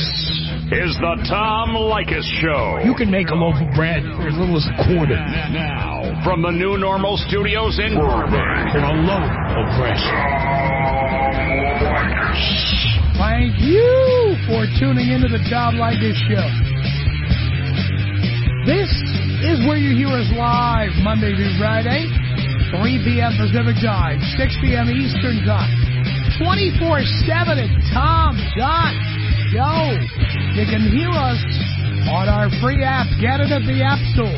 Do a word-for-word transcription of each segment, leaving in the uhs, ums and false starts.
is the Tom Leykis Show. You can make a loaf of bread for as little as a quarter. Now, from the New Normal Studios in Burbank. For a loaf of bread. Thank you for tuning into the Tom Leykis Show. This is where you hear us live Monday through Friday, three p.m. Pacific Time, six p.m. Eastern Time, twenty-four seven at tom dot show. You can hear us on our free app. Get it at the App Store.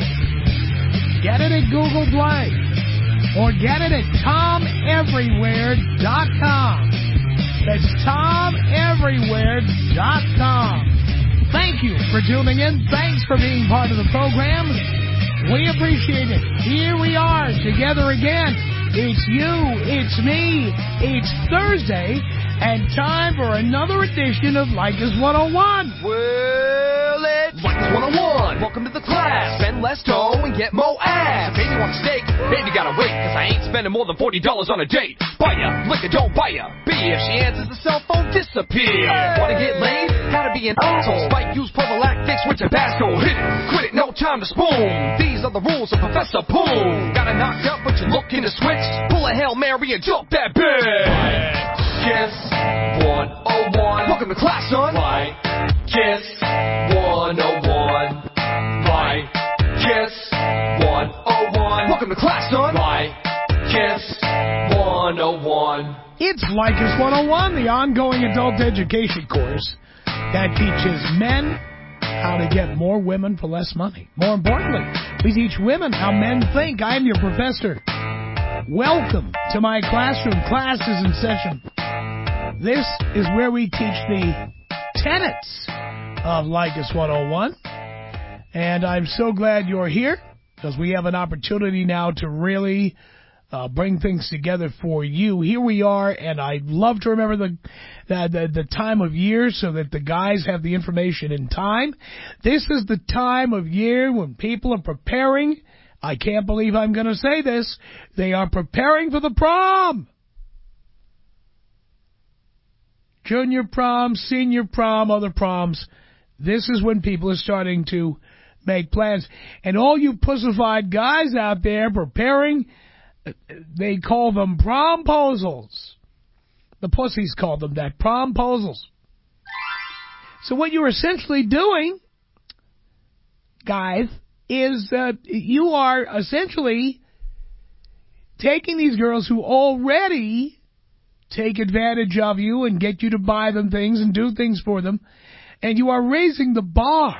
Get it at Google Play. Or get it at tom everywhere dot com. That's tom everywhere dot com. Thank you for tuning in. Thanks for being part of the program. We appreciate it. Here we are together again. It's you, it's me, it's Thursday, and time for another edition of Leykis one oh one. Well, it's Leykis one oh one. Welcome to the class. Spend less dough and get more ass. If baby wants steak, baby gotta wait, cause I ain't spending more than forty dollars on a date. Buy ya, liquor, don't buy ya. B, if she answers the cell phone, disappear. Hey. Wanna get laid? Gotta be an asshole. Spike, use prophylactics with Tabasco. Hit it, quit it, no time to spoon. These are the rules of Professor Poon. Got it knocked up, but you're looking to switch. Pull a Hail Mary and jump that bitch. Kiss one oh one. Welcome to class, son. Right. Kiss one oh one. Right. Kiss one oh one. Welcome to class, son. Right. Kiss one oh one. It's Leykis one oh one, the ongoing adult education course that teaches men how to get more women for less money. More importantly, we teach women how men think. I'm your professor. Welcome to my classroom. Class is in session. This is where we teach the tenets of Leykis one oh one. And I'm so glad you're here because we have an opportunity now to really uh, bring things together for you. Here we are, and I love to remember the, the, the, the time of year so that the guys have the information in time. This is the time of year when people are preparing. I can't believe I'm going to say this. They are preparing for the prom. Junior prom, senior prom, other proms. This is when people are starting to make plans. And all you pussified guys out there preparing, they call them promposals. The pussies call them that, promposals. So what you're essentially doing, guys, is uh, you are essentially taking these girls who already take advantage of you and get you to buy them things and do things for them, and you are raising the bar.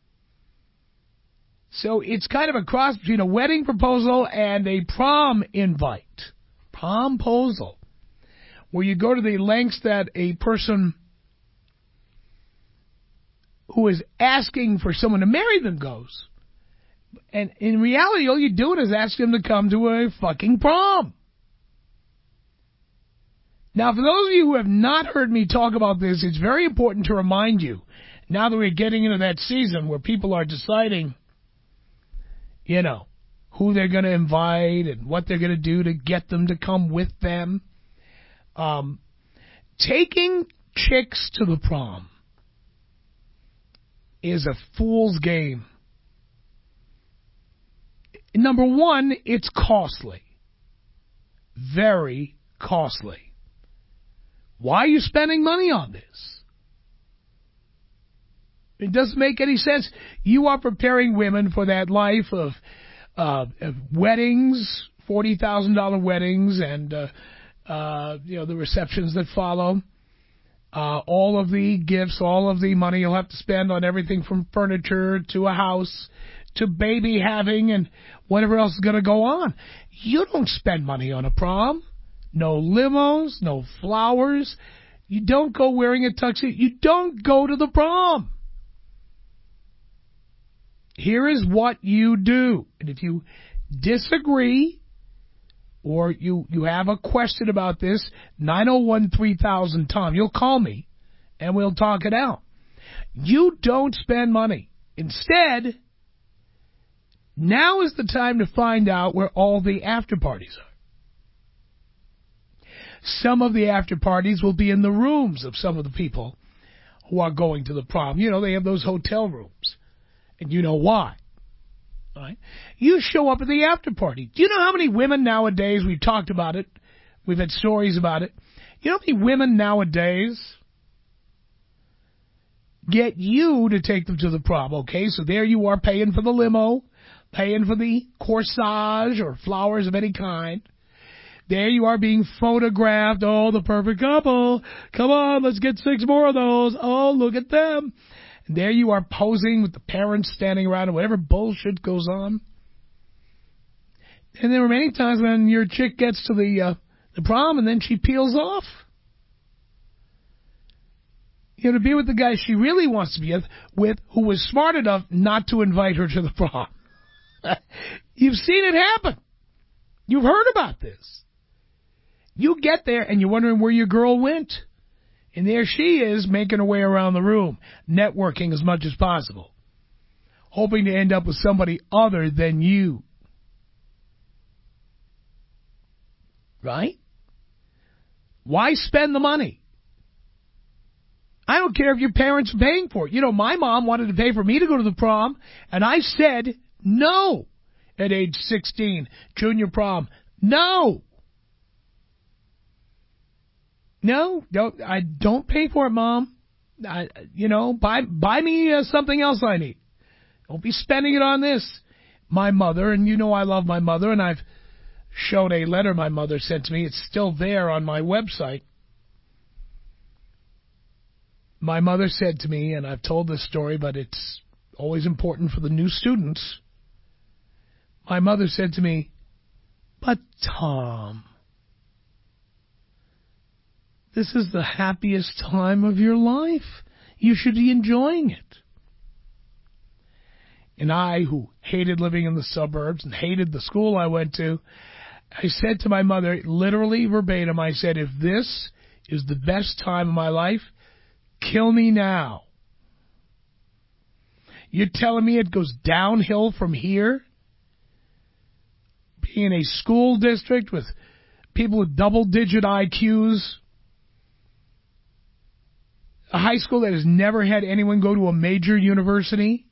So it's kind of a cross between a wedding proposal and a prom invite. Promposal. Where you go to the lengths that a person who is asking for someone to marry them goes. And in reality, all you're doing is asking them to come to a fucking prom. Now, for those of you who have not heard me talk about this, it's very important to remind you, now that we're getting into that season where people are deciding, you know, who they're going to invite and what they're going to do to get them to come with them. Um, taking chicks to the prom is a fool's game. Number one, it's costly. Very costly. Why are you spending money on this? It doesn't make any sense. You are preparing women for that life of, uh, of weddings, forty thousand dollars weddings, and uh, uh, you know the receptions that follow. Uh, all of the gifts, all of the money you'll have to spend on everything from furniture to a house to baby having and whatever else is going to go on. You don't spend money on a prom. No limos, no flowers. You don't go wearing a tuxedo. You don't go to the prom. Here is what you do. And if you disagree or you, you have a question about this, nine oh one, three thousand, Tom, you'll call me and we'll talk it out. You don't spend money. Instead, now is the time to find out where all the after parties are. Some of the after parties will be in the rooms of some of the people who are going to the prom. You know, they have those hotel rooms. And you know why. Right? You show up at the after party. Do you know how many women nowadays, we've talked about it, we've had stories about it, you know how many women nowadays get you to take them to the prom, okay? So there you are paying for the limo, paying for the corsage or flowers of any kind. There you are being photographed. Oh, the perfect couple. Come on, let's get six more of those. Oh, look at them. And there you are posing with the parents standing around and whatever bullshit goes on. And there were many times when your chick gets to the, uh, the prom and then she peels off. You know, to be with the guy she really wants to be with, who was smart enough not to invite her to the prom. You've seen it happen. You've heard about this. You get there and you're wondering where your girl went. And there she is making her way around the room, networking as much as possible, hoping to end up with somebody other than you. Right? Why spend the money? I don't care if your parents are paying for it. You know, my mom wanted to pay for me to go to the prom, and I said no at age sixteen, junior prom. No. No, don't, I don't pay for it, Mom. I, you know, buy, buy me uh, something else I need. Don't be spending it on this. My mother, and you know I love my mother, and I've shown a letter my mother sent to me. It's still there on my website. My mother said to me, and I've told this story, but it's always important for the new students. My mother said to me, "But Tom, this is the happiest time of your life. You should be enjoying it." And I, who hated living in the suburbs and hated the school I went to, I said to my mother, literally verbatim, I said, if this is the best time of my life, kill me now. You're telling me it goes downhill from here? Being in a school district with people with double-digit I Qs, a high school that has never had anyone go to a major university,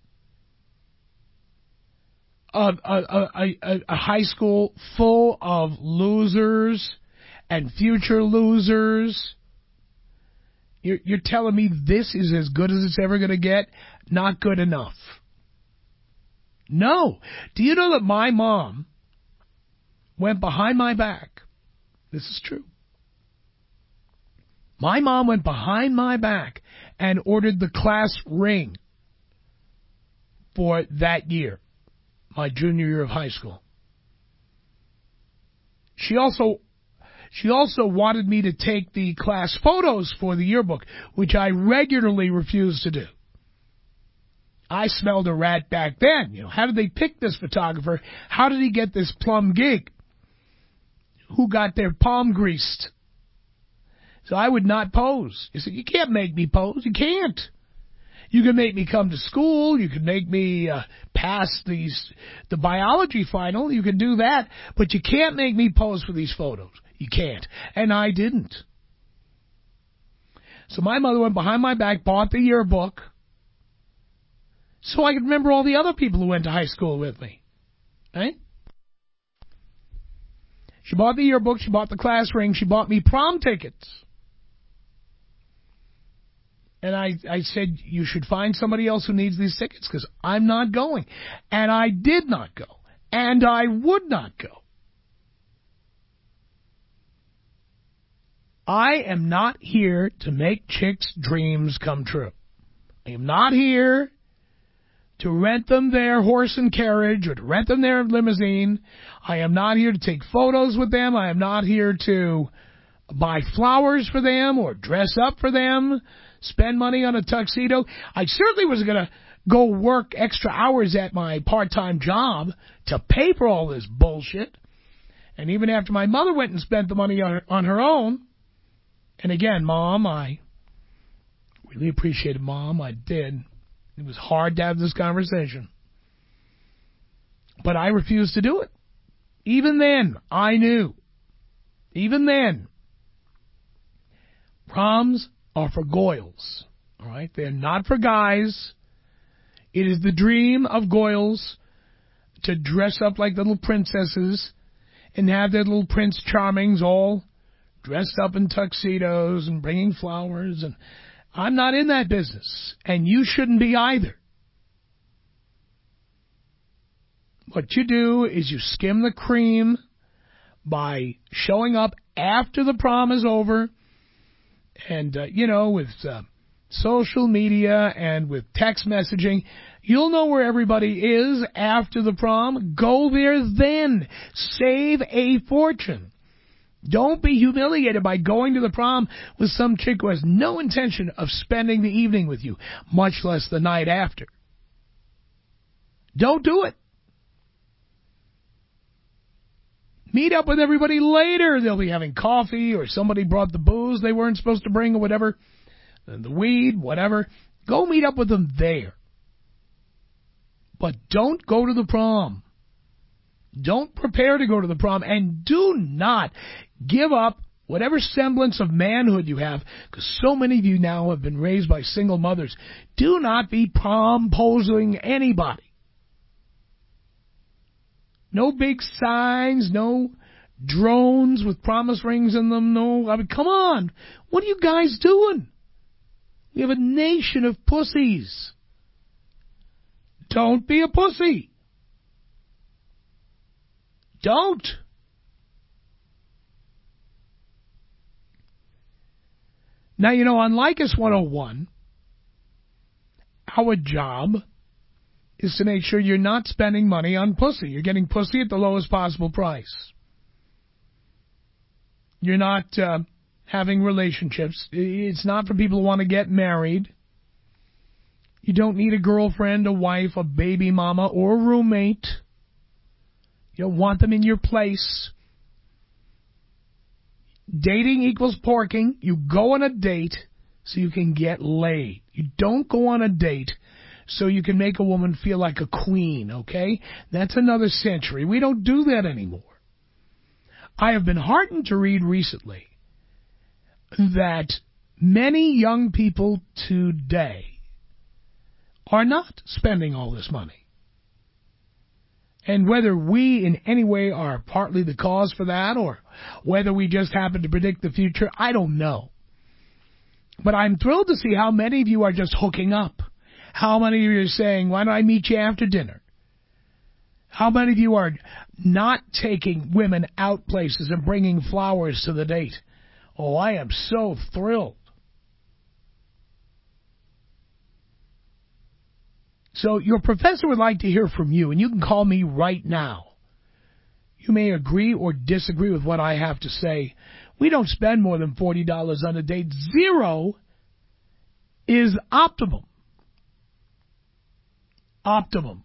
a, a, a, a, a high school full of losers and future losers. You're, you're telling me this is as good as it's ever going to get? Not good enough. No. Do you know that my mom went behind my back? This is true. My mom went behind my back and ordered the class ring for that year, my junior year of high school. She also she also wanted me to take the class photos for the yearbook, which I regularly refused to do. I smelled a rat back then. You know, how did they pick this photographer? How did he get this plum gig? Who got their palm greased? So I would not pose. You said, you can't make me pose. You can't. You can make me come to school. You can make me uh, pass these the biology final. You can do that. But you can't make me pose for these photos. You can't. And I didn't. So my mother went behind my back, bought the yearbook, so I could remember all the other people who went to high school with me. Right? She bought the yearbook. She bought the class ring. She bought me prom tickets. And I, I said, you should find somebody else who needs these tickets because I'm not going. And I did not go. And I would not go. I am not here to make chicks' dreams come true. I am not here to rent them their horse and carriage or to rent them their limousine. I am not here to take photos with them. I am not here to buy flowers for them or dress up for them, spend money on a tuxedo. I certainly was going to go work extra hours at my part-time job to pay for all this bullshit. And even after my mother went and spent the money on her, on her own, and again, Mom, I really appreciated Mom. I did. It was hard to have this conversation. But I refused to do it. Even then, I knew. Even then, proms are for goyles. All right? They're not for guys. It is the dream of Goyles to dress up like little princesses and have their little Prince Charmings all dressed up in tuxedos and bringing flowers. And I'm not in that business, and you shouldn't be either. What you do is you skim the cream by showing up after the prom is over and, uh, you know, with uh, social media and with text messaging. You'll know where everybody is after the prom. Go there then. Save a fortune. Don't be humiliated by going to the prom with some chick who has no intention of spending the evening with you, much less the night after. Don't do it. Meet up with everybody later. They'll be having coffee, or somebody brought the booze they weren't supposed to bring, or whatever, the weed, whatever. Go meet up with them there. But don't go to the prom. Don't prepare to go to the prom, and do not give up whatever semblance of manhood you have, because so many of you now have been raised by single mothers. Do not be prom-posing anybody. No big signs, no drones with promise rings in them, no... I mean, come on. What are you guys doing? We have a nation of pussies. Don't be a pussy. Don't. Now, you know, on Leykis one oh one, our job is to make sure you're not spending money on pussy. You're getting pussy at the lowest possible price. You're not uh, having relationships. It's not for people who want to get married. You don't need a girlfriend, a wife, a baby mama, or a roommate. You don't want them in your place. Dating equals porking. You go on a date so you can get laid. You don't go on a date so you can make a woman feel like a queen, okay? That's another century. We don't do that anymore. I have been heartened to read recently that many young people today are not spending all this money. And whether we in any way are partly the cause for that, or whether we just happen to predict the future, I don't know. But I'm thrilled to see how many of you are just hooking up. How many of you are saying, why don't I meet you after dinner? How many of you are not taking women out places and bringing flowers to the date? Oh, I am so thrilled. So your professor would like to hear from you, and you can call me right now. You may agree or disagree with what I have to say. We don't spend more than forty dollars on a date. Zero is optimum. Optimum.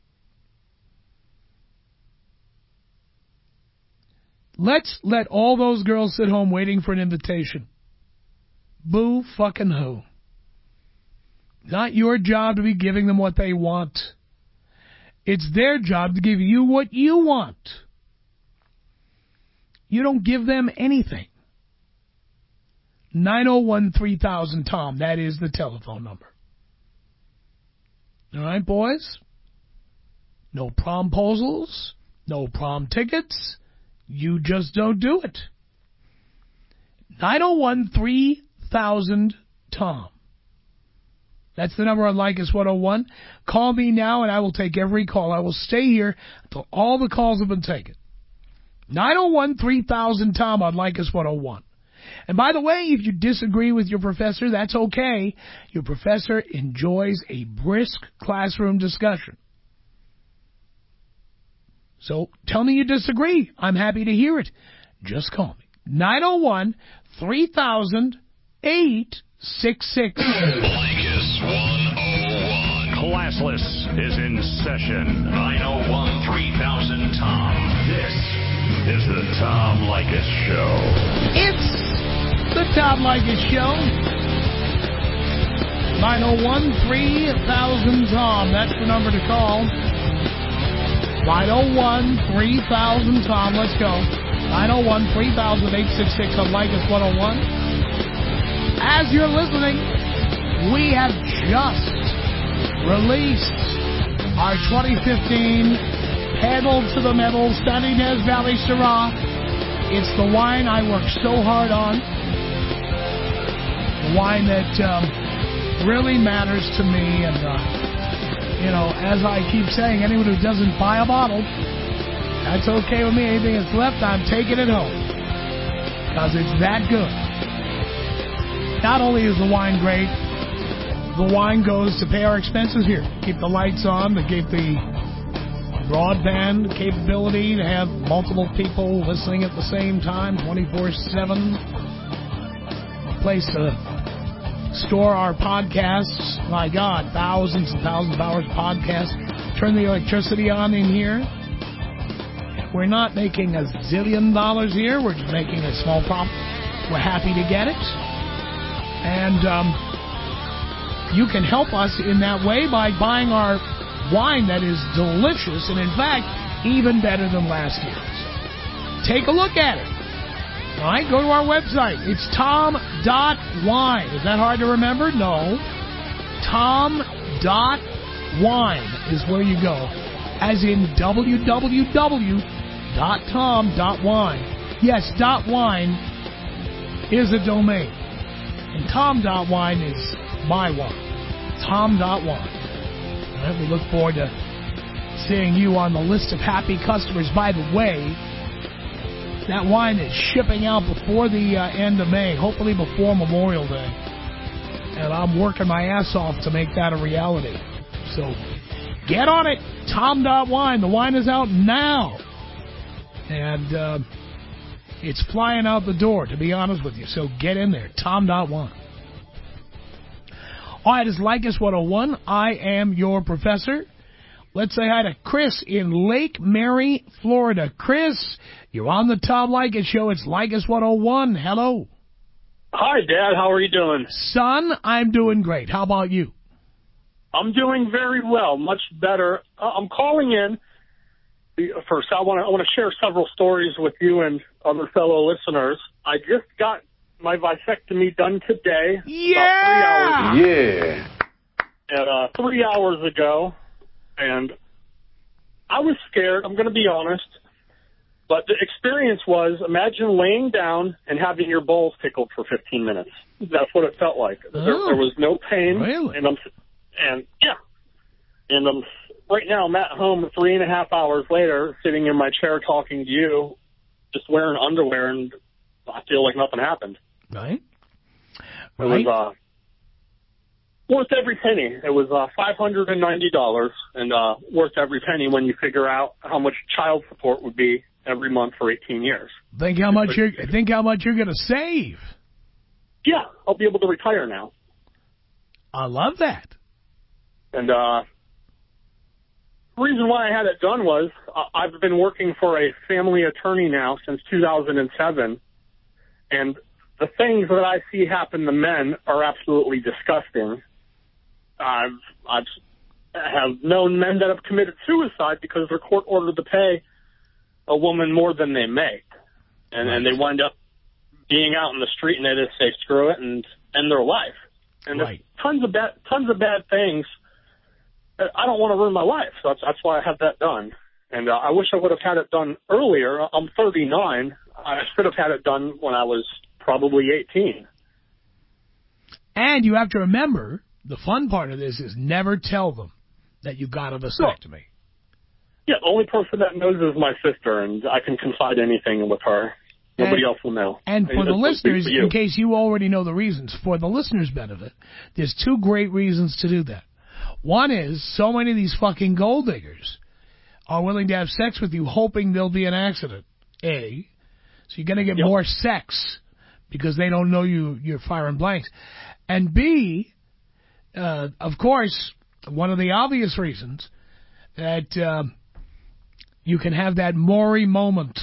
Let's let all those girls sit home waiting for an invitation. Boo fucking who. Not your job to be giving them what they want. It's their job to give you what you want. You don't give them anything. nine oh one, three thousand, Tom. That is the telephone number. All right, boys? No promposals. No prom tickets. You just don't do it. nine oh one, three thousand, Tom. That's the number on Leykis one oh one. Call me now and I will take every call. I will stay here until all the calls have been taken. nine oh one, three thousand, Tom on Leykis one oh one. And by the way, if you disagree with your professor, that's okay. Your professor enjoys a brisk classroom discussion. So tell me you disagree. I'm happy to hear it. Just call me. nine oh one, three thousand, eight six six. Leykis one oh one. Classless is in session. nine oh one, three thousand, Tom. This is the Tom Leykis Show. It's the Tom Leykis Show. nine oh one, three thousand, Tom. That's the number to call. nine oh one, three thousand, Tom. Let's go. nine oh one, three thousand, eight six six on Leykis one oh one. As you're listening, we have just released our twenty fifteen Pedal to the Metal San Ynez Valley Syrah. It's the wine I worked so hard on. The wine that um, really matters to me. And, uh, you know, as I keep saying, anyone who doesn't buy a bottle, that's okay with me. Anything that's left, I'm taking it home. Because it's that good. Not only is the wine great, the wine goes to pay our expenses here. Keep the lights on, to keep the broadband capability, to have multiple people listening at the same time, twenty-four seven. A place to store our podcasts. My God, thousands and thousands of hours of podcasts. Turn the electricity on in here. We're not making a zillion dollars here. We're just making a small profit. We're happy to get it. And um, you can help us in that way by buying our wine that is delicious and, in fact, even better than last year's. Take a look at it. All right, go to our website. It's tom dot wine. Is that hard to remember? No. tom dot wine is where you go, as in w w w dot tom dot wine. Yes, .wine is a domain. And tom dot wine is my wine. tom dot wine. All right, we look forward to seeing you on the list of happy customers. By the way, that wine is shipping out before the uh, end of May, hopefully before Memorial Day. And I'm working my ass off to make that a reality. So get on it, tom dot wine. The wine is out now. And uh, it's flying out the door, to be honest with you. So get in there, tom dot wine. All right, it's Leykis one oh one. I am your professor. Let's say hi to Chris in Lake Mary, Florida. Chris, you're on the Tom Leykis Show. It's Leykis one oh one. Hello. Hi, Dad. How are you doing? Son, I'm doing great. How about you? I'm doing very well, much better. Uh, I'm calling in. First, I want to I want to share several stories with you and other fellow listeners. I just got my vasectomy done today. Yeah. About three hours. Yeah. And uh, three hours ago, and I was scared. I'm going to be honest, but the experience was: imagine laying down and having your balls tickled for fifteen minutes. That's what it felt like. Oh, there, there was no pain, really? and I'm and yeah, and I'm. Right now, I'm at home three and a half hours later, sitting in my chair talking to you, just wearing underwear, and I feel like nothing happened. Right. It right. was uh, worth every penny. It was uh, five hundred ninety dollars, and uh, worth every penny when you figure out how much child support would be every month for eighteen years. Think how much you're, think how much you're going to save. Yeah, I'll be able to retire now. I love that. And, uh... the reason why I had it done was uh, I've been working for a family attorney now since two thousand seven, and the things that I see happen to men are absolutely disgusting. I've I've have known men that have committed suicide because their court ordered to pay a woman more than they make, and right. and they wind up being out in the street and they just say screw it and end their life. And right. there's tons of bad tons of bad things. I don't want to ruin my life, so that's, that's why I have that done. And uh, I wish I would have had it done earlier. I'm thirty-nine. I should have had it done when I was probably eighteen. And you have to remember, the fun part of this is never tell them that you got a vasectomy. Yeah, the only person that knows is my sister, and I can confide anything with her. Nobody and, else will know. And for and the listeners, for in case you already know the reasons, for the listeners' benefit, there's two great reasons to do that. One is, so many of these fucking gold diggers are willing to have sex with you hoping there'll be an accident, A. So you're going to get yep. more sex because they don't know you, you're firing blanks. And B, uh, of course, one of the obvious reasons that uh, you can have that Maury moment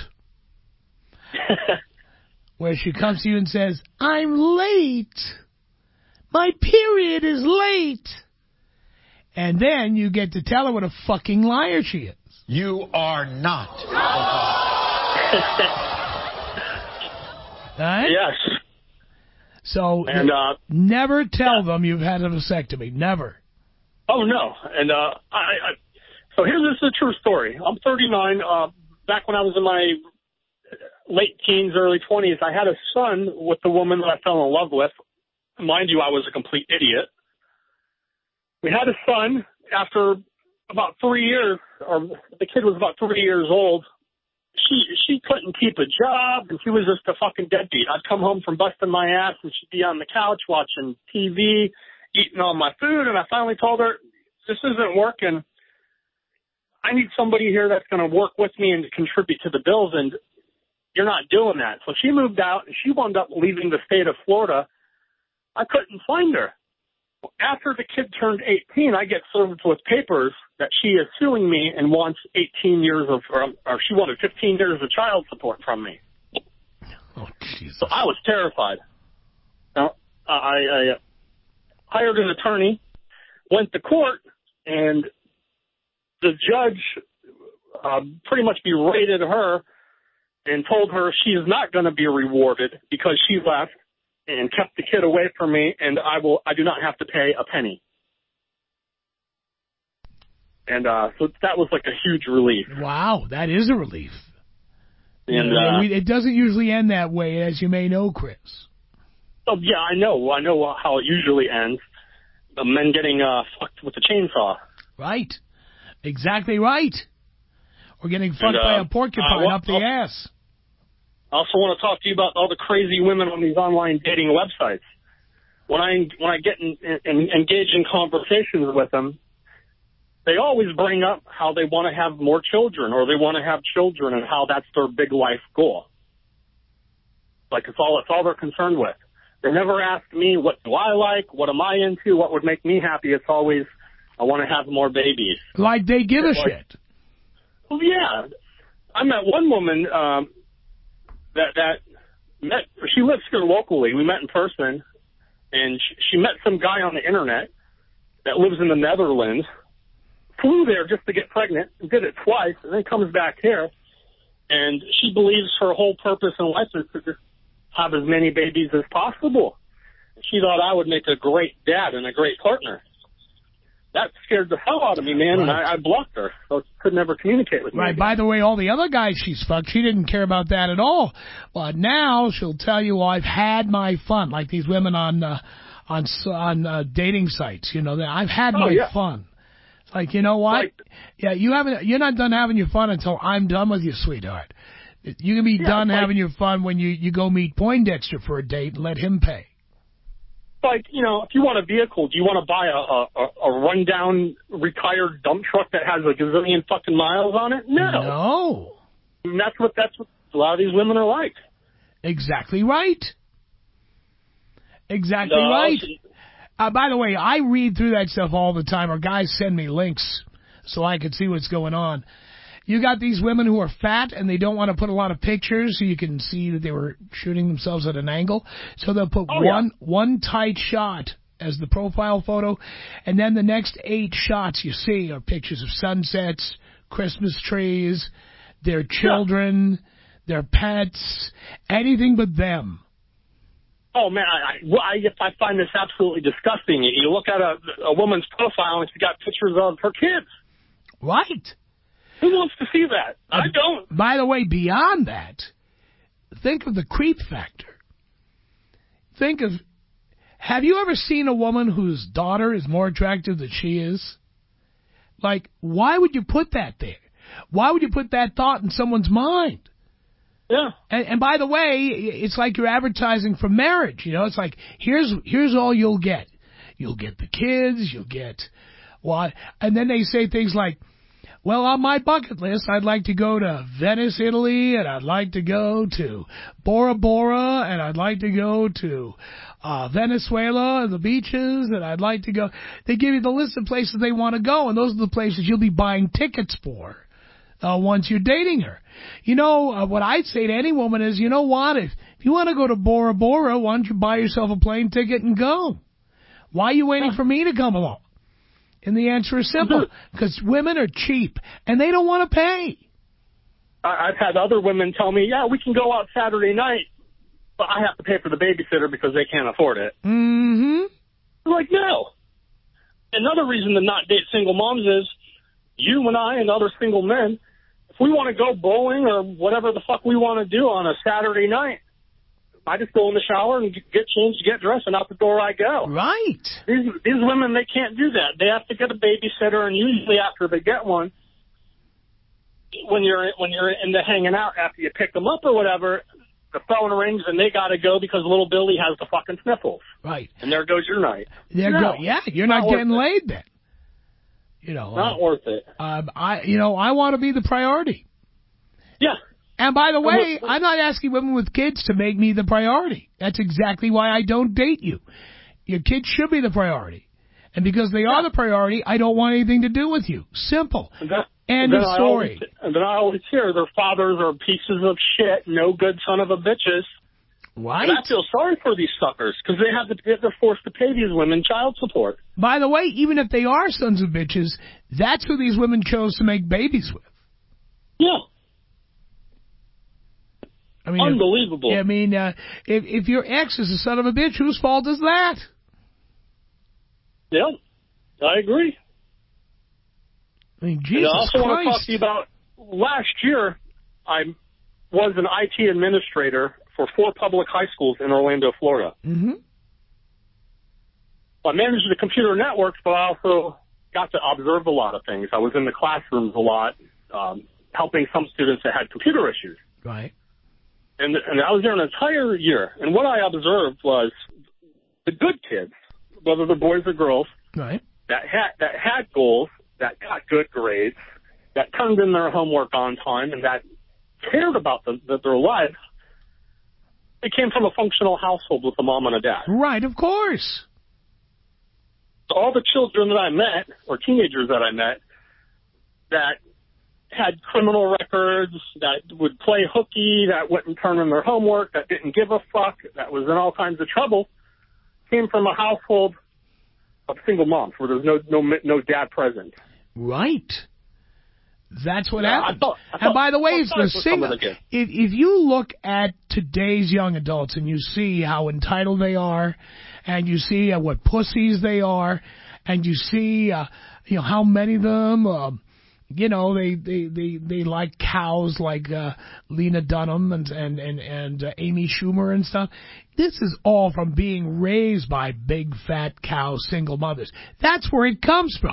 where she comes to you and says, I'm late. My period is late. And then you get to tell her what a fucking liar she is. You are not. Right? Yes. So And uh, never tell yeah. them you've had a vasectomy. Never. Oh, no. And uh, I, I, so here's this is a true story. I'm thirty-nine. Uh, back when I was in my late teens, early twenties, I had a son with the woman that I fell in love with. Mind you, I was a complete idiot. We had a son after about three years, or the kid was about three years old. She she couldn't keep a job, and she was just a fucking deadbeat. I'd come home from busting my ass, and she'd be on the couch watching T V, eating all my food, and I finally told her, this isn't working. I need somebody here that's going to work with me and contribute to the bills, and you're not doing that. So she moved out, and she wound up leaving the state of Florida. I couldn't find her. After the kid turned eighteen, I get served with papers that she is suing me and wants eighteen years of, or, or she wanted fifteen years of child support from me. Oh, Jesus. So I was terrified. Now, I, I hired an attorney, went to court, and the judge uh, pretty much berated her and told her she is not going to be rewarded because she left and kept the kid away from me, and I will. I do not have to pay a penny. And uh, so that was like a huge relief. Wow, that is a relief. And you know, uh, we, it doesn't usually end that way, as you may know, Chris. Oh yeah, I know. I know how it usually ends. The men getting uh, fucked with a chainsaw. Right. Exactly right. Or getting fucked and, uh, by a porcupine uh, up the I'll, ass. I also want to talk to you about all the crazy women on these online dating websites. When I when I get in, in, engage in conversations with them, they always bring up how they want to have more children or they want to have children and how that's their big life goal. Like it's all it's all they're concerned with. They never ask me what do I like, what am I into, what would make me happy. It's always I want to have more babies. Like they give a like, shit. Well, yeah. I met one woman. Um, That that met. She lives here locally. We met in person, and she, she met some guy on the internet that lives in the Netherlands. Flew there just to get pregnant, did it twice, and then comes back here. And she believes her whole purpose in life is to just have as many babies as possible. She thought I would make a great dad and a great partner. That scared the hell out of me, man, right. and I, I blocked her, so she could never communicate with me. Right. Again. By the way, all the other guys she's fucked, she didn't care about that at all. But now she'll tell you, well, I've had my fun, like these women on uh, on on uh, dating sites. You know, that I've had oh, my yeah. fun. It's like, you know what? Like, yeah, you haven't. You're not done having your fun until I'm done with you, sweetheart. You can be yeah, done like, having your fun when you you go meet Poindexter for a date and let him pay. Like, you know, if you want a vehicle, do you want to buy a, a, a rundown retired dump truck that has a gazillion fucking miles on it? No. No. And that's what that's what a lot of these women are like. Exactly right. Exactly no, right. Uh, by the way, I read through that stuff all the time, or guys send me links so I can see what's going on. You got these women who are fat and they don't want to put a lot of pictures so you can see that they were shooting themselves at an angle. So they'll put oh, one yeah. one tight shot as the profile photo, and then the next eight shots you see are pictures of sunsets, Christmas trees, their children, yeah. their pets, anything but them. Oh, man, I, I, I find this absolutely disgusting. You look at a, a woman's profile and she's got pictures of her kids. Right. Who wants to see that? I don't. By the way, beyond that, think of the creep factor. Think of, have you ever seen a woman whose daughter is more attractive than she is? Like, why would you put that there? Why would you put that thought in someone's mind? Yeah. And, and by the way, it's like you're advertising for marriage. You know, it's like, here's here's all you'll get. You'll get the kids, you'll get what, and then they say things like, well, on my bucket list, I'd like to go to Venice, Italy, and I'd like to go to Bora Bora, and I'd like to go to uh, Venezuela and the beaches, and I'd like to go. They give you the list of places they want to go, and those are the places you'll be buying tickets for uh, once you're dating her. You know, uh, what I'd say to any woman is, you know what, if, if you want to go to Bora Bora, why don't you buy yourself a plane ticket and go? Why are you waiting for me to come along? And the answer is simple, because women are cheap, and they don't want to pay. I've had other women tell me, yeah, we can go out Saturday night, but I have to pay for the babysitter because they can't afford it. Mm-hmm. They're like, no. Another reason to not date single moms is you and I and other single men, if we want to go bowling or whatever the fuck we want to do on a Saturday night, I just go in the shower and get changed, get dressed, and out the door I go. Right. These, these women, they can't do that. They have to get a babysitter, and usually after they get one, when you're when you're in the hanging out after you pick them up or whatever, the phone rings and they got to go because little Billy has the fucking sniffles. Right. And there goes your night. There no, go. Yeah, you're not, not getting laid then. You know, not uh, worth it. Um, I, you know, I want to be the priority. Yeah. And by the way, I'm not asking women with kids to make me the priority. That's exactly why I don't date you. Your kids should be the priority. And because they are the priority, I don't want anything to do with you. Simple. And that, End and of I story. Always, and then I always hear their fathers are pieces of shit, no good son of a bitches. Right. And I feel sorry for these suckers because they have to, they're forced to pay these women child support. By the way, even if they are sons of bitches, that's who these women chose to make babies with. Yeah. I mean, unbelievable. If, I mean, uh, if, if your ex is a son of a bitch, whose fault is that? Yeah, I agree. I mean, Jesus and I also Christ. want to talk to you about last year. I was an I T administrator for four public high schools in Orlando, Florida. Mm-hmm. I managed the computer networks, but I also got to observe a lot of things. I was in the classrooms a lot, um, helping some students that had computer issues. Right. And, and I was there an entire year. And what I observed was the good kids, whether they're boys or girls, right, that had that had goals, that got good grades, that turned in their homework on time, and that cared about the, the, their life. They came from a functional household with a mom and a dad. Right, of course. So all the children that I met, or teenagers that I met, that had criminal records, that would play hooky, that wouldn't turn in their homework, that didn't give a fuck, that was in all kinds of trouble, came from a household of single moms where there's no no no dad present. Right. That's what yeah, happened. I thought, I thought, and by the way, it's the single. If, if you look at today's young adults and you see how entitled they are, and you see uh, what pussies they are, and you see uh, you know how many of them. Uh, You know, they, they, they, they like cows like uh, Lena Dunham and and, and, and uh, Amy Schumer and stuff. This is all from being raised by big, fat cow single mothers. That's where it comes from.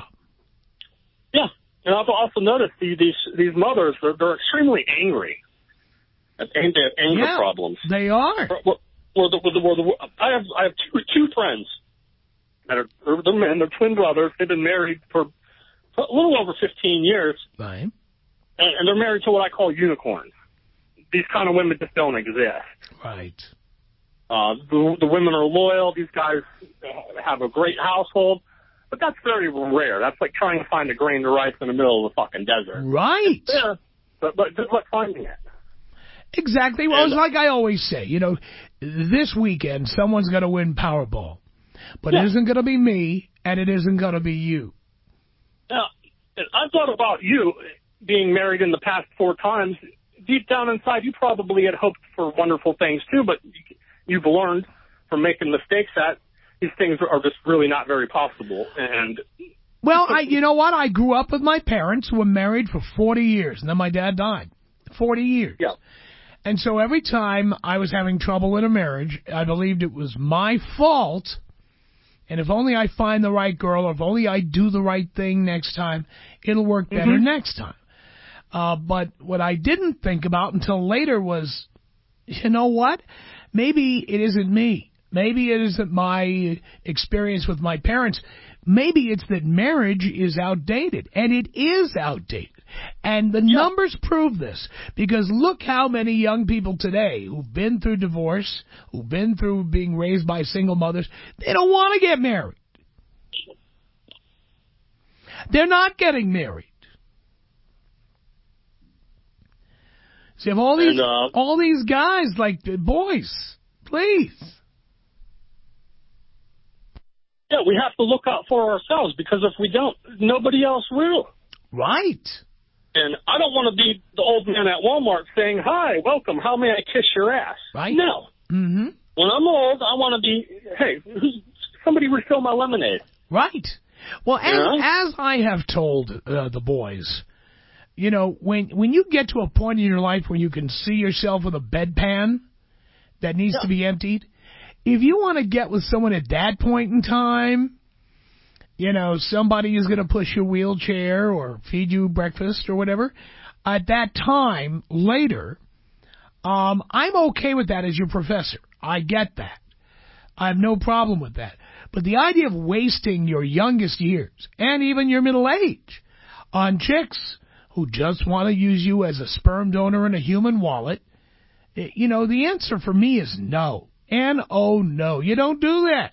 Yeah. And I've also noticed these these, these mothers, they're, they're extremely angry. And they have anger yeah, problems. They are. Well, well, the, well, the, well, I have I have two, two friends that are they're men, they're twin brothers. They've been married for a little over fifteen years. Right. And, and they're married to what I call unicorns. These kind of women just don't exist. Right. Uh, the, the women are loyal. These guys have a great household. But that's very rare. That's like trying to find a grain of rice in the middle of the fucking desert. Right. It's there, but, but good luck finding it. Exactly. Well, it's like I always say, you know, this weekend someone's going to win Powerball. But yeah. It isn't going to be me, and it isn't going to be you. Now, I thought about you being married in the past four times. Deep down inside, you probably had hoped for wonderful things, too, but you've learned from making mistakes that these things are just really not very possible. And well, I, you know what? I grew up with my parents who were married for forty years, and then my dad died. forty years. Yeah. And so every time I was having trouble in a marriage, I believed it was my fault. And if only I find the right girl, or if only I do the right thing next time, it'll work better mm-hmm. next time. Uh, but what I didn't think about until later was, you know what? Maybe it isn't me. Maybe it isn't my experience with my parents. Maybe it's that marriage is outdated. And it is outdated. And the yeah. numbers prove this. Because look how many young people today who've been through divorce, who've been through being raised by single mothers, they don't want to get married. They're not getting married. See, if all these, and, uh, all these guys, like, boys, please. Yeah, we have to look out for ourselves, because if we don't, nobody else will. Right. And I don't want to be the old man at Walmart saying, hi, welcome, how may I kiss your ass? Right. No. Mm-hmm. When I'm old, I want to be, hey, who's, somebody refill my lemonade. Right. Well, as, Yeah. as I have told uh, the boys, you know, when when you get to a point in your life where you can see yourself with a bedpan that needs Yeah. to be emptied, if you want to get with someone at that point in time, you know, somebody is going to push your wheelchair or feed you breakfast or whatever, at that time, later, um, I'm okay with that as your professor. I get that. I have no problem with that. But the idea of wasting your youngest years and even your middle age on chicks who just want to use you as a sperm donor and a human wallet, you know, the answer for me is no. And oh no, you don't do that.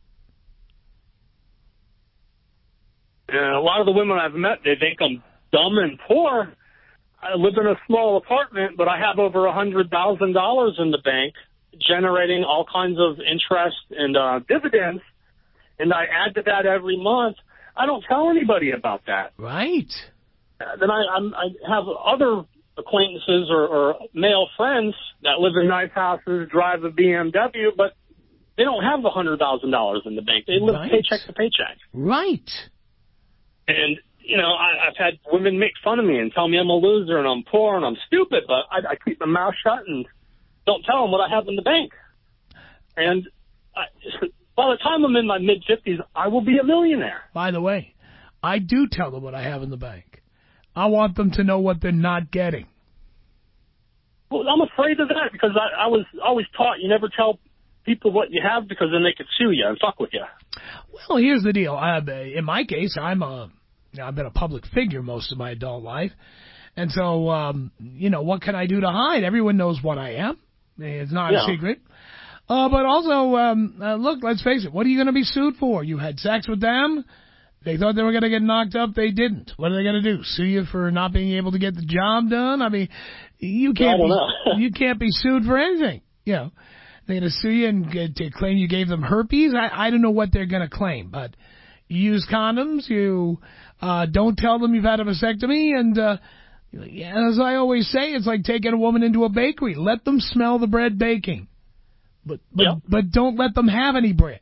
And a lot of the women I've met, they think I'm dumb and poor. I live in a small apartment, but I have over a hundred thousand dollars in the bank, generating all kinds of interest and uh, dividends, and I add to that every month. I don't tell anybody about that. Right. Uh, then I, I'm, I have other acquaintances or, or male friends that live in nice houses, drive a B M W, but they don't have a hundred thousand dollars in the bank. They live Right. paycheck to paycheck. Right. And, you know, I, I've had women make fun of me and tell me I'm a loser and I'm poor and I'm stupid, but I, I keep my mouth shut and don't tell them what I have in the bank. And I, by the time I'm in my mid-fifties, I will be a millionaire. By the way, I do tell them what I have in the bank. I want them to know what they're not getting. Well, I'm afraid of that because I, I was always taught you never tell people what you have because then they could sue you and fuck with you. Well, here's the deal. Uh, in my case, I'm a, I've been a public figure most of my adult life. And so, um, you know, what can I do to hide? Everyone knows what I am. It's not Yeah. a secret. Uh, but also, um, uh, look, let's face it. What are you going to be sued for? You had sex with them. They thought they were going to get knocked up. They didn't. What are they going to do? Sue you for not being able to get the job done? I mean, you can't I don't be, know. you can't be sued for anything. You know, they're going to sue you and get, to claim you gave them herpes. I, I don't know what they're going to claim, but you use condoms. You uh, don't tell them you've had a vasectomy. And uh, as I always say, it's like taking a woman into a bakery. Let them smell the bread baking. But but, Yep. but don't let them have any bread.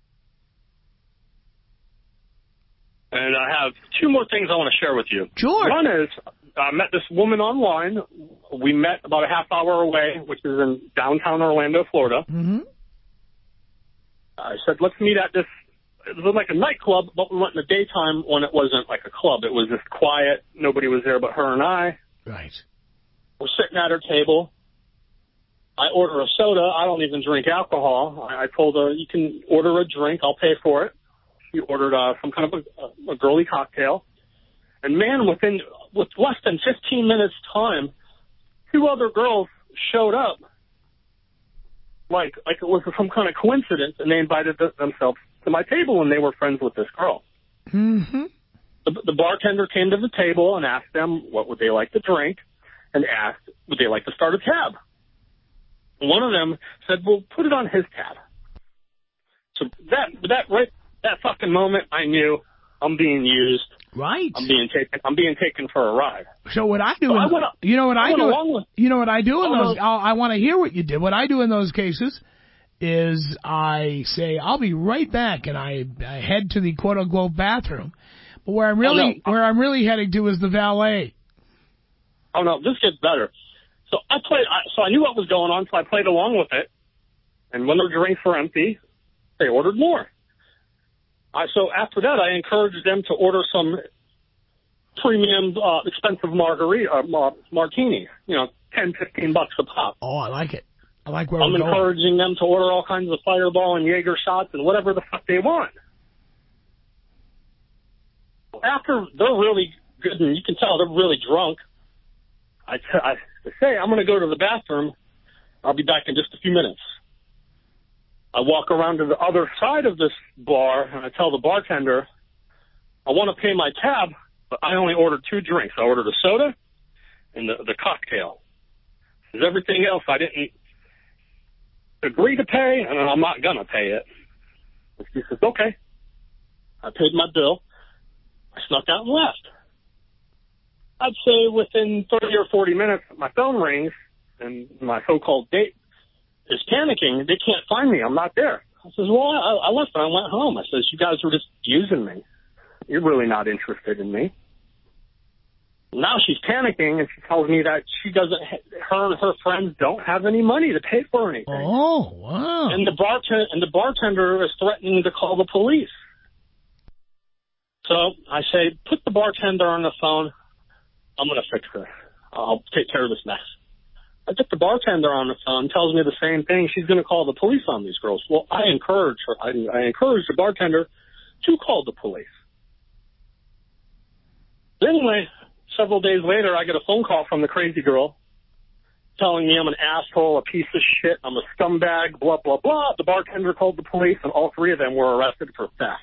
And I have two more things I want to share with you. Sure. One is I met this woman online. We met about a half hour away, which is in downtown Orlando, Florida. Mm-hmm. I said, let's meet at this. It was like a nightclub, but we went in the daytime when it wasn't like a club. It was just quiet. Nobody was there but her and I. Right. We're sitting at her table. I order a soda. I don't even drink alcohol. I, I told her, you can order a drink. I'll pay for it. She ordered uh, some kind of a, a girly cocktail. And, man, within with less than fifteen minutes' time, two other girls showed up like like it was some kind of coincidence, and they invited th- themselves to my table, and they were friends with this girl. Mm-hmm. The, the bartender came to the table and asked them what would they like to drink and asked would they like to start a tab. One of them said, well, put it on his tab. So that that right that fucking moment, I knew I'm being used. Right. I'm being taken. I'm being taken for a ride. So what I do, So in, I went, you know what I, I went do, along with, you know what I do in Oh, those. no. I'll, I want to hear what you did. What I do in those cases is I say I'll be right back, and I, I head to the quote unquote bathroom. But where I'm really Oh, no. where I'm really heading to is the valet. Oh no, this gets better. So I played. I, so I knew what was going on, so I played along with it. And when their drinks were empty, they ordered more. I, so after that, I encouraged them to order some premium, uh, expensive margarita, uh, mar- martini. You know, ten, fifteen bucks a pop. Oh, I like it. I like where I'm we're going. encouraging them to order all kinds of Fireball and Jaeger shots and whatever the fuck they want. After they're really good, and you can tell they're really drunk, I, t- I say, I'm going to go to the bathroom. I'll be back in just a few minutes. I walk around to the other side of this bar, and I tell the bartender, I want to pay my tab, but I only ordered two drinks. I ordered a soda and the, the cocktail. There's everything else I didn't agree to pay, and I'm not going to pay it. And she says, okay. I paid my bill. I snuck out and left. I'd say within thirty or forty minutes, my phone rings, and my so-called date is panicking. They can't find me. I'm not there. I says, well, I, I left and I went home. I says, you guys were just using me. You're really not interested in me. Now she's panicking, and she tells me that she doesn't, her and her friends don't have any money to pay for anything. Oh, wow. And the bartender, and the bartender is threatening to call the police. So I say, put the bartender on the phone. I'm going to fix this. I'll take care of this mess. I get the bartender on the phone, tells me the same thing. She's going to call the police on these girls. Well, I encourage her. I, I encourage the bartender to call the police. Anyway, several days later, I get a phone call from the crazy girl telling me I'm an asshole, a piece of shit, I'm a scumbag, blah, blah, blah. The bartender called the police, and all three of them were arrested for theft.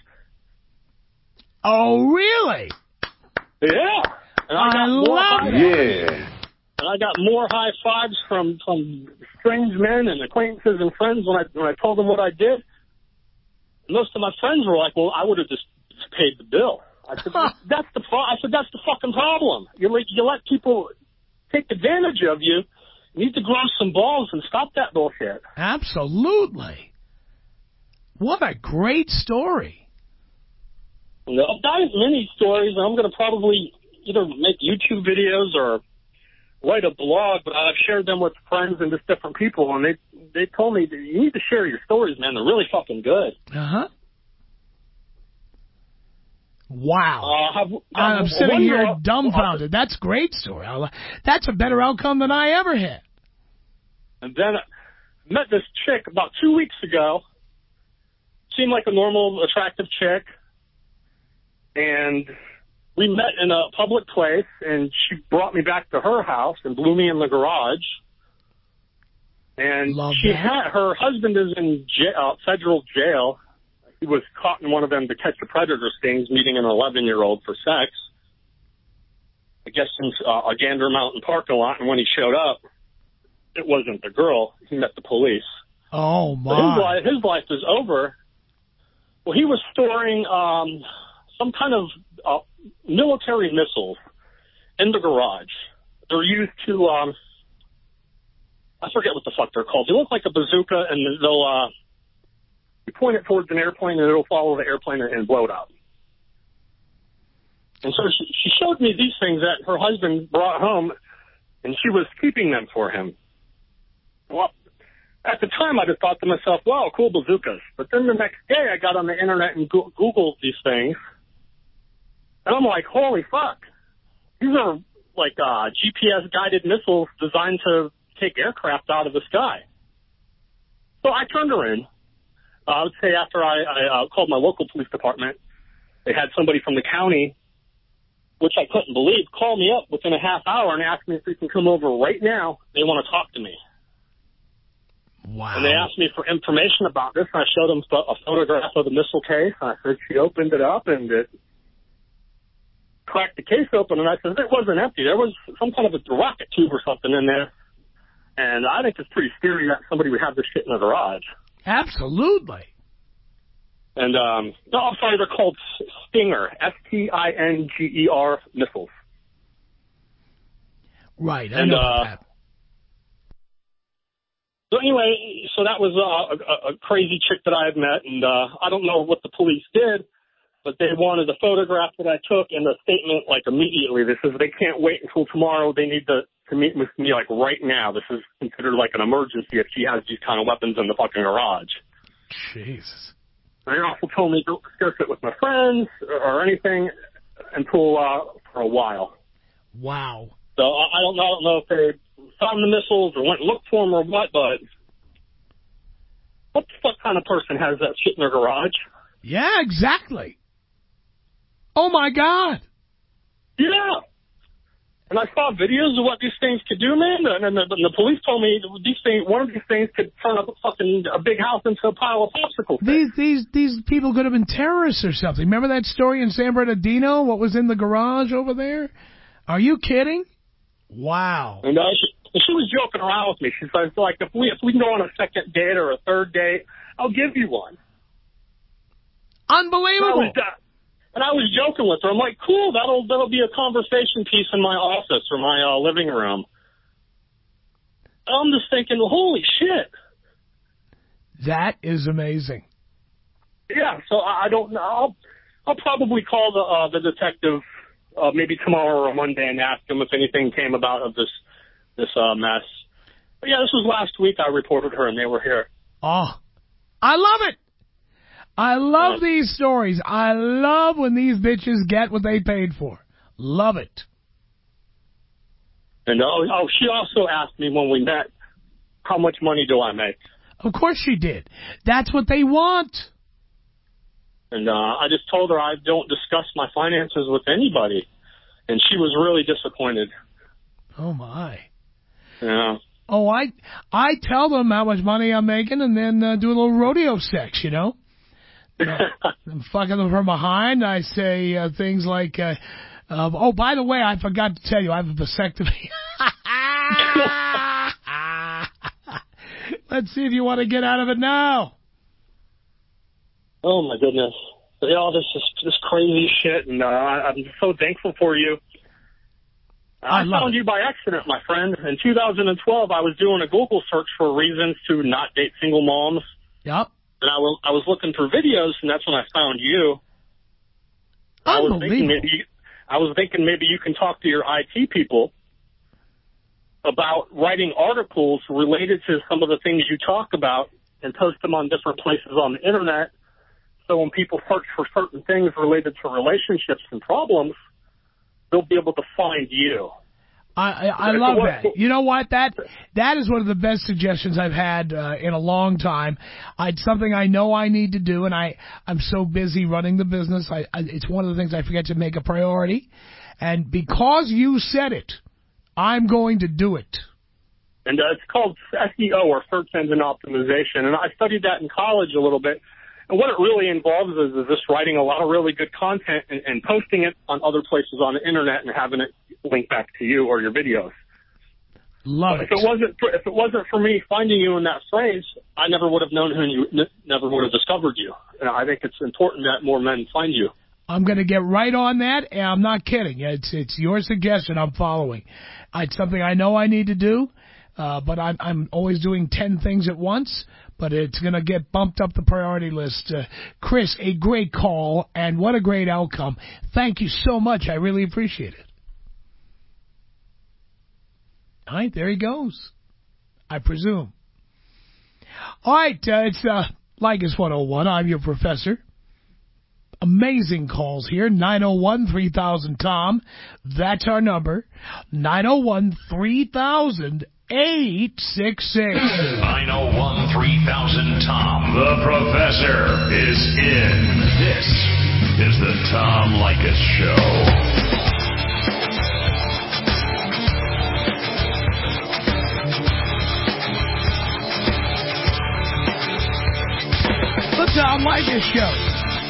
Oh, really? Yeah. And I, got I more love high it. Yeah. And I got more high fives from, from strange men and acquaintances and friends when I when I told them what I did. Most of my friends were like, well, I would have just paid the bill. I said, that's the pro- I said, that's the fucking problem. You let, you let people take advantage of you. You need to grow some balls and stop that bullshit. Absolutely. What a great story. You know, I've got many stories, and I'm going to probably either make YouTube videos or write a blog, but I've shared them with friends and just different people, and they they told me, you need to share your stories, man. They're really fucking good. Uh-huh. Wow. Uh, have, have I'm sitting here girl, dumbfounded. That's a great story. That's a better outcome than I ever had. And then I met this chick about two weeks ago. Seemed like a normal, attractive chick. And we met in a public place, and she brought me back to her house and blew me in the garage. And Love she that. had, her husband is in jail, uh, federal jail. He was caught in one of them to catch a predator stings, meeting an eleven-year-old for sex. I guess in uh, a Gander Mountain parking lot, and when he showed up, it wasn't the girl. He met the police. Oh, But his, my. life, his life is over. Well, he was storing um, some kind of uh, military missiles in the garage. They're used to, um, I forget what the fuck they're called. They look like a bazooka, and they'll... Uh, You point it towards an airplane, and it'll follow the airplane and blow it up. And so she, she showed me these things that her husband brought home, and she was keeping them for him. Well, at the time, I just thought to myself, wow, cool bazookas. But then the next day, I got on the internet and go- Googled these things, and I'm like, holy fuck. These are like uh, G P S-guided missiles designed to take aircraft out of the sky. So I turned her in. Uh, I would say after I, I uh, called my local police department, they had somebody from the county, which I couldn't believe, call me up within a half hour and ask me if we can come over right now. They want to talk to me. Wow. And they asked me for information about this, and I showed them a photograph of the missile case. I said she opened it up, and it cracked the case open, and I said it wasn't empty. There was some kind of a rocket tube or something in there. And I think it's pretty scary that somebody would have this shit in their garage. Absolutely. And, um, no, I'm sorry, they're called Stinger, S T I N G E R missiles. Right, I and, know uh, about that. So anyway, so that was uh, a, a crazy chick that I had met, and uh, I don't know what the police did, but they wanted a photograph that I took and a statement, like, immediately. This is, they can't wait until tomorrow. They need to, to meet with me, like, right now. This is considered like an emergency if she has these kind of weapons in the fucking garage. Jesus. They also told me don't discuss it with my friends or, or anything until uh, for a while. Wow. So I, I don't know. I don't know if they found the missiles or went and looked for them or what, but what the fuck kind of person has that shit in their garage? Yeah, exactly. Oh, my God. Yeah. And I saw videos of what these things could do, man. And, and, the, and the police told me these things, one of these things could turn up a fucking a big house into a pile of popsicle sticks. These these these people could have been terrorists or something. Remember that story in San Bernardino? What was in the garage over there? Are you kidding? Wow. And uh, she, she was joking around with me. She's like, like if we if we can go on a second date or a third date, I'll give you one. Unbelievable. And I was joking with her. I'm like, cool, that'll that'll be a conversation piece in my office or my uh, living room. I'm just thinking, well, holy shit. That is amazing. Yeah, so I I don't know. I'll, I'll probably call the uh, the detective uh, maybe tomorrow or Monday and ask him if anything came about of this this uh, mess. But yeah, this was last week I reported her, and they were here. Oh, I love it. I love Yeah. these stories. I love when these bitches get what they paid for. Love it. And oh, oh, she also asked me when we met, how much money do I make? Of course she did. That's what they want. And uh, I just told her I don't discuss my finances with anybody. And she was really disappointed. Oh, my. Yeah. Oh, I I tell them how much money I'm making and then uh, do a little rodeo sex, you know. Uh, I'm fucking them from behind. I say uh, things like, uh, uh, oh, by the way, I forgot to tell you, I have a vasectomy. Let's see if you want to get out of it now. Oh, my goodness. You know, this is this crazy shit, and uh, I'm so thankful for you. I, I love found it. you by accident, my friend. In two thousand twelve, I was doing a Google search for reasons to not date single moms. Yep. And I was, I was looking for videos, and that's when I found you. I was thinking Unbelievable. maybe you, I was thinking maybe you can talk to your I T people about writing articles related to some of the things you talk about and post them on different places on the internet. So when people search for certain things related to relationships and problems, they'll be able to find you. I, I, I love that. You know what? That that is one of the best suggestions I've had uh, in a long time. I, it's something I know I need to do, and I, I'm so busy running the business. I, I, it's one of the things I forget to make a priority. And because you said it, I'm going to do it. And uh, it's called S E O, or Search Engine Optimization. And I studied that in college a little bit. And what it really involves is, is just writing a lot of really good content and, and posting it on other places on the internet and having it link back to you or your videos. Love but it. If it wasn't for, if it wasn't for me finding you in that phrase, I never would have known who you, n- never would have discovered you. And I think it's important that more men find you. I'm going to get right on that, and I'm not kidding. It's it's your suggestion I'm following. It's something I know I need to do, uh, but I'm, I'm always doing ten things at once, but it's going to get bumped up the priority list. Uh, Chris, a great call, and what a great outcome. Thank you so much. I really appreciate it. All right, there he goes, I presume. All right, uh, it's uh, Leykis one oh one. I'm your professor. Amazing calls here. nine oh one, three thousand, Tom. That's our number. nine oh one, three thousand, eight six six. nine oh one, three thousand, Tom. The professor is in. This is the Tom Leykis Show. The Tom Leykis Show.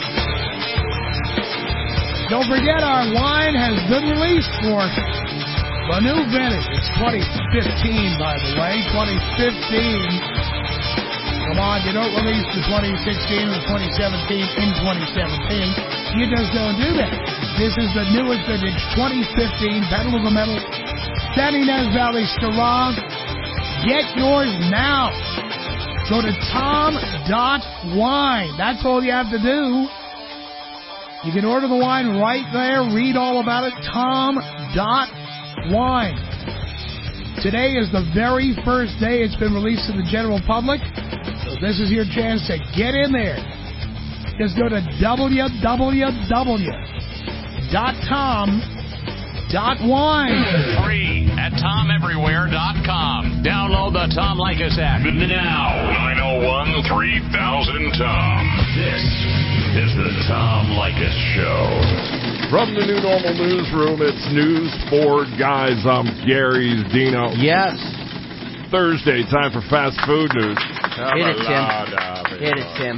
Don't forget, our wine has been released for the new vintage. It's twenty fifteen, by the way. twenty fifteen. Come on, you don't release the twenty sixteen or twenty seventeen in twenty seventeen. You just don't do that. This is the newest vintage, twenty fifteen, Pedal to the Metal, San Ynez Valley Syrah. Get yours now. Go to tom dot wine. That's all you have to do. You can order the wine right there. Read all about it. tom dot wine. Today is the very first day it's been released to the general public. So this is your chance to get in there. Just go to w w w dot tom dot wine. Free at tom everywhere dot com. Download the Tom Leykis app now. nine oh one, three thousand, Tom. This is the Tom Leykis Show. From the New Normal Newsroom, it's News for Guys. I'm Gary's Dino. Yes. Thursday, time for fast food news. Hit it, Tim. Hit it, Tim.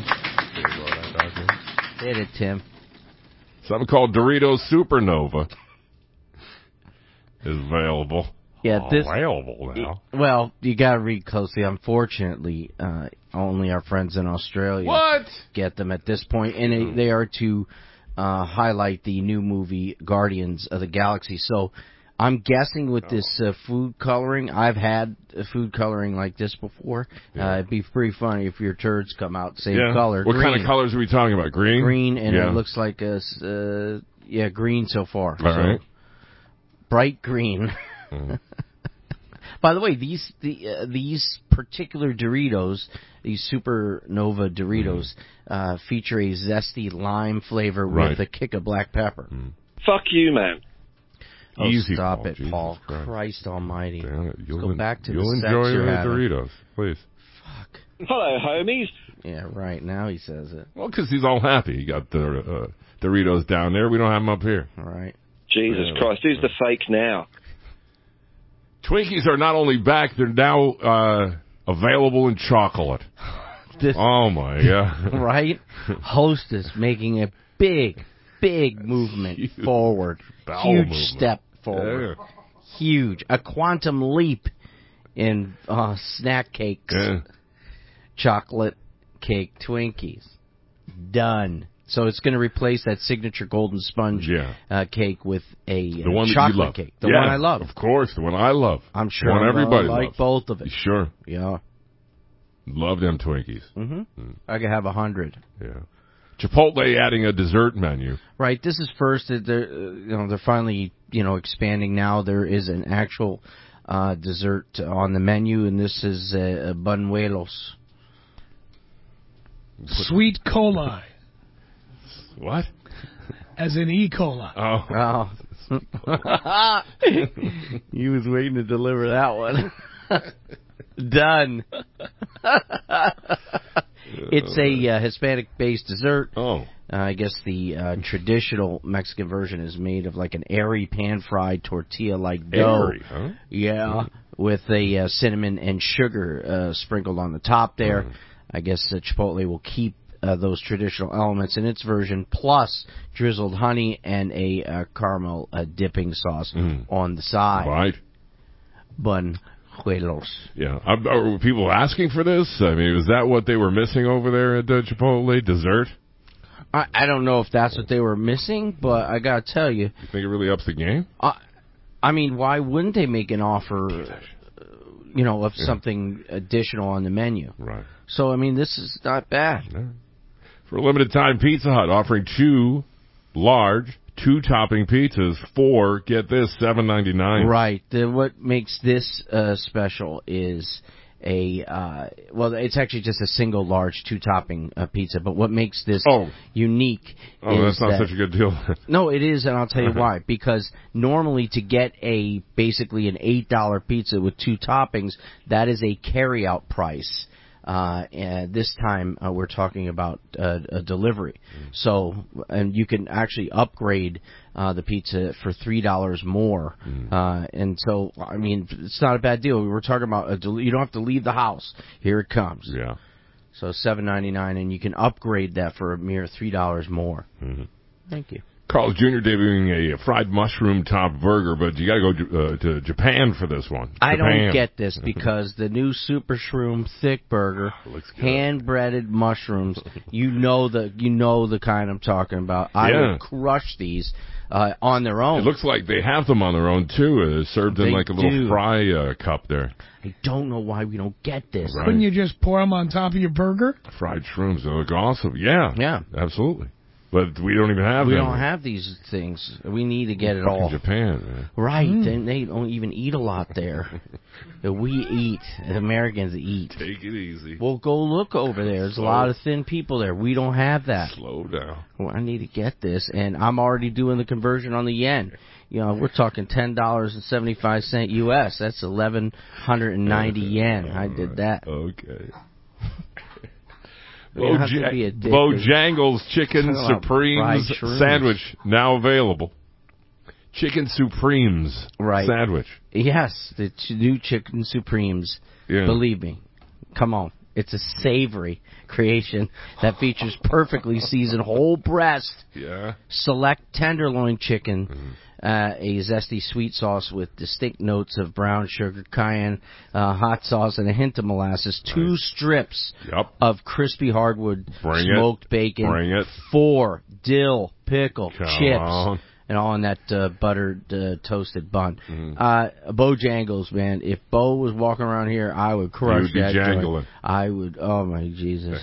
Hit it, Tim. Something called Doritos Supernova is available. Yeah, this available now. Well, you got to read closely. Unfortunately, uh, only our friends in Australia What? get them at this point, and they, they are to uh, highlight the new movie Guardians of the Galaxy. So I'm guessing with this uh, food coloring, I've had uh, food coloring like this before. Yeah. Uh, it'd be pretty funny if your turds come out same yeah. color. What green. kind of colors are we talking about? Green? Green, and yeah. it looks like a, uh, yeah, green so far. All so, right. Bright green. Mm. By the way, these the uh, these particular Doritos, these Supernova Doritos, mm. uh, feature a zesty lime flavor right. with a kick of black pepper. Mm. Fuck you, man. Oh, Easy, stop Paul. it, Jesus Paul. Christ. Christ almighty. Damn it. You'll Let's go en- back to you'll the sex enjoy you're the having. Doritos, please. Fuck. Hello, homies. Yeah, right. Now he says it. Well, because he's all happy. He got the uh, Doritos down there. We don't have them up here. All right. Jesus yeah. Christ. Who's the fake now? Twinkies are not only back, they're now uh, available in chocolate. This, oh, my God. Right? Hostess making a big, big movement Huge forward. bowel Huge movement. step forward. Yeah. Huge. A quantum leap in uh, snack cakes. Yeah. Chocolate cake Twinkies. Done. So it's going to replace that signature golden sponge yeah. uh, cake with a the one uh, that chocolate you love. cake. The yeah, one I love. Of course, the one I love. I'm sure the one I'm everybody like loves. both of it. Sure. Yeah. Love them Twinkies. Mm-hmm. Mm. I could have a hundred. Yeah. Chipotle adding a dessert menu. Right. This is first. They're, you know, they're finally, you know, expanding now. There is an actual uh, dessert on the menu, and this is uh, buñuelos. Sweet coli. What? As in E. coli. Oh. Oh. He was waiting to deliver that one. Done. It's a uh, Hispanic-based dessert. Oh. Uh, I guess the uh, traditional Mexican version is made of like an airy pan-fried tortilla-like dough. Airy, huh? Yeah, mm. with a uh, cinnamon and sugar uh, sprinkled on the top there. Mm. I guess uh, Chipotle will keep uh, those traditional elements in its version, plus drizzled honey and a uh, caramel uh, dipping sauce mm. on the side. Right. Buñuelos. Yeah. Are, are people asking for this? I mean, was that what they were missing over there at uh, Chipotle? Dessert? I, I don't know if that's what they were missing, but I gotta tell you. You think it really ups the game? Uh, I mean, why wouldn't they make an offer, uh, you know, of yeah. something additional on the menu? Right. So, I mean, this is not bad. Yeah. For a limited time, Pizza Hut offering two large, two-topping pizzas for, get this, seven ninety-nine. Right. The, what makes this uh, special is a, uh, well, it's actually just a single large two-topping uh, pizza, but what makes this oh. unique Oh, is that's not that, such a good deal. No, it is, and I'll tell you why. Because normally to get a, basically an eight dollar pizza with two toppings, that is a carry-out price. Uh, and this time uh, we're talking about uh, a delivery. Mm. So, and you can actually upgrade uh, the pizza for three dollars more. Mm. Uh, and so, I mean, it's not a bad deal. We were talking about a del- you don't have to leave the house. Here it comes. Yeah. So seven ninety-nine, and you can upgrade that for a mere three dollars more. Mm-hmm. Thank you. Carl's Junior debuting a fried mushroom top burger, but you got to go uh, to Japan for this one. I Japan. don't get this because the new Super Shroom Thick Burger, hand breaded mushrooms. You know the you know the kind I'm talking about. I yeah. would crush these uh, on their own. It looks like they have them on their own too. It's served in they like a little do. fry uh, cup there. I don't know why we don't get this. Right. Couldn't you just pour them on top of your burger? Fried shrooms, they look awesome. Yeah, yeah, absolutely. But we don't even have we them. don't have these things. We need to get it Fucking all. Japan, man. Right. Mm. And they don't even eat a lot there. We eat. Americans eat. Take it easy. Well, go look over there. There's Slow. a lot of thin people there. We don't have that. Slow down. Well, I need to get this, and I'm already doing the conversion on the yen. You know, we're talking ten dollars and seventy-five cents U S. That's eleven ninety yen. I did that. Okay. Boja- Bojangles Chicken Supremes Sandwich now available. Chicken Supremes right. Sandwich. Yes, the ch- new Chicken Supremes. Yeah. Believe me. Come on. It's a savory creation that features perfectly seasoned whole breast, yeah. select tenderloin chicken, mm-hmm. uh, a zesty sweet sauce with distinct notes of brown sugar, cayenne, uh, hot sauce, and a hint of molasses. Nice. Two strips yep. of crispy hardwood Bring smoked it. bacon. Bring it. Four dill pickle Come chips. On. and all in that uh, buttered uh, toasted bun. Mm-hmm. Uh, Bojangles, man. If Bo was walking around here, I would crush You'd be that joint. jangling. I would. Oh my Jesus.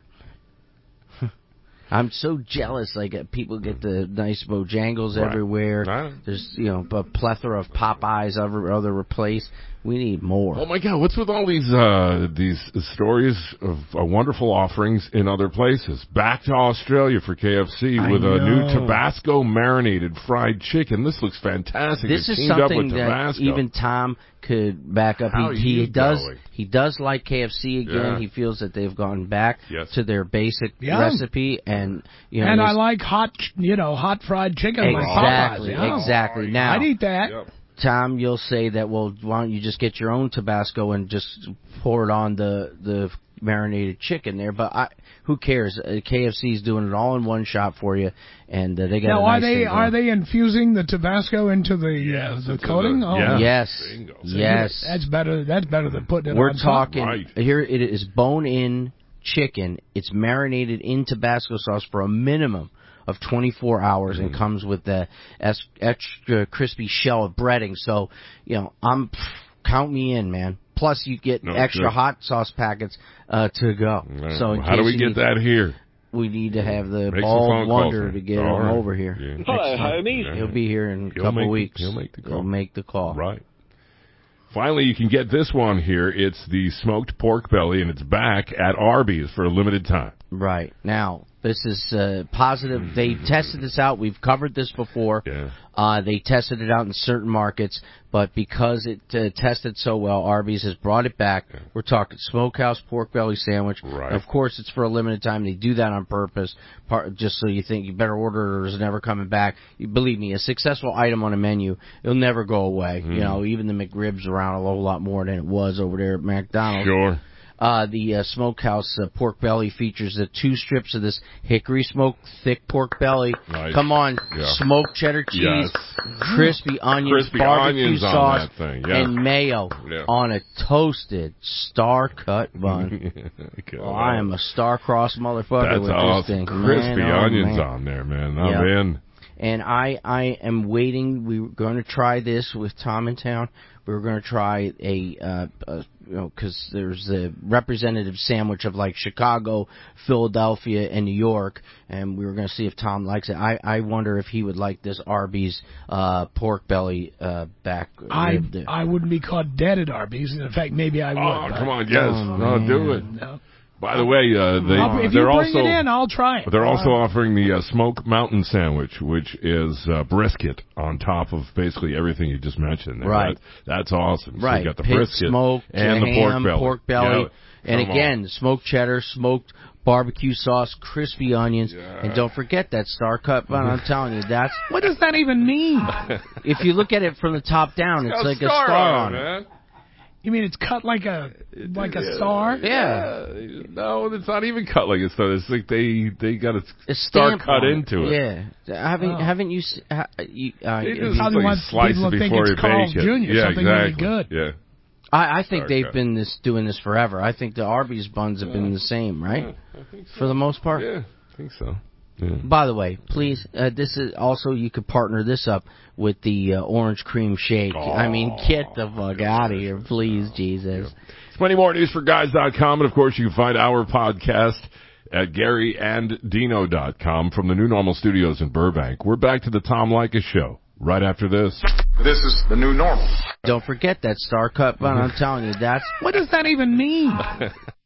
I'm so jealous. Like uh, people get the nice Bojangles Right. everywhere. Right. There's you know a plethora of Popeyes other other replace. We need more. Oh my God! What's with all these uh, these stories of uh, wonderful offerings in other places? Back to Australia for K F C I with a know. new Tabasco marinated fried chicken. This looks fantastic. This It's is teamed up something with that Tabasco. even Tom could back up. How he he you does going? he does like K F C again. Yeah. He feels that they've gone back Yes. to their basic Yeah. recipe, and you know, And I there's- like hot, you know, hot fried chicken like exactly Popeyes. Yeah. exactly. Now, I'd eat that. Yep. Tom, you'll say that, well, why don't you just get your own Tabasco and just pour it on the the marinated chicken there? But I, who cares? Uh, K F C's doing it all in one shop for you, and uh, they got Now, a are nice they thing are going. they infusing the Tabasco into the Yes, uh, the into coating? the- oh, yeah. Yes, Bingo. yes. That's better. That's better than putting it We're on top. talking Right. here. It is bone-in chicken. It's marinated in Tabasco sauce for a minimum of twenty-four hours, Mm. and comes with the es- extra crispy shell of breading. So, you know, I'm pff, count me in, man. Plus, you get No, extra good. hot sauce packets uh, to go. Right. So, in Well, how do case we you get need- that here? We need to have the Make some bald phone calls, wonder man. to get All him right. over here. Yeah. Hello, Next time. homies. He'll be here in a He'll couple make the- weeks. he'll make the call. He'll make the call. Right. Finally, you can get this one here. It's the smoked pork belly, and it's back at Arby's for a limited time. Right. Now, this is uh, positive. They tested this out. We've covered this before. Yeah. Uh, they tested it out in certain markets, but because it uh, tested so well, Arby's has brought it back. Yeah. We're talking smokehouse pork belly sandwich. Right. Of course, it's for a limited time. They do that on purpose, part, just so you think you better order it or it's never coming back. You, believe me, a successful item on a menu, it'll never go away. Mm. You know, even the McRib's around a whole lot more than it was over there at McDonald's. Sure. Uh, the uh, smokehouse uh, pork belly features the two strips of this hickory smoked thick pork belly. Nice. Come on, Yeah. smoked cheddar cheese, Yes. crispy onions, Crispy barbecue onions on sauce, that thing, yeah. and mayo Yeah. on a toasted star-cut bun. Oh, I am a star-crossed motherfucker That's with awesome. this thing. Crispy Man, oh, onions man. on there, man. I'm Yeah. in. And I, I am waiting. We were going to try this with Tom in town. We were going to try a, uh, a you know, because there's a representative sandwich of like Chicago, Philadelphia, and New York, and we were going to see if Tom likes it. I, I wonder if he would like this Arby's uh, pork belly uh, back I rib there. I wouldn't be caught dead at Arby's. In fact, maybe I would. Oh, but- come on, yes. Oh, no, man. do it. No. By the way, uh, they, I'll- if they're you bring also it in, I'll try it. they're also Uh, offering the uh, Smoke Mountain Sandwich, which is uh, brisket on top of basically everything you just mentioned. There. Right. That, that's awesome. So Right, you got the pig brisket smoked, and the pork ham, belly. pork belly, Yeah, and come again, smoked cheddar, smoked barbecue sauce, crispy onions, Yeah. and don't forget that star cut bun. I'm telling you, that's What does that even mean? if you look at it from the top down, it's Got like a star on it. man. You mean it's cut like a like a star? Yeah. Yeah. No, it's not even cut like a star. It's like they they got a, A star stamp cut on into it. Yeah, haven't Oh. haven't you? s- Ha, you uh, They have just you- Probably like want slice people it to think before it's you Carl's bake it. Junior, Yeah, something really exactly. good. Yeah. I, I think Star they've cut. been this doing this forever. I think the Arby's buns have been the same, right? Yeah, I think so. For the most part. Yeah, I think so. Yeah. By the way, please, uh, this is also you could partner this up with the uh, orange cream shake. Oh, I mean, get the fuck out of here, please, Jesus. Plenty more news for guys dot com, and of course you can find our podcast at Gary and Dino dot com from the New Normal Studios in Burbank. We're back to the Tom Leykis Show right after this. This is the new normal. Don't forget that star cut bun. I'm telling you, that's What does that even mean?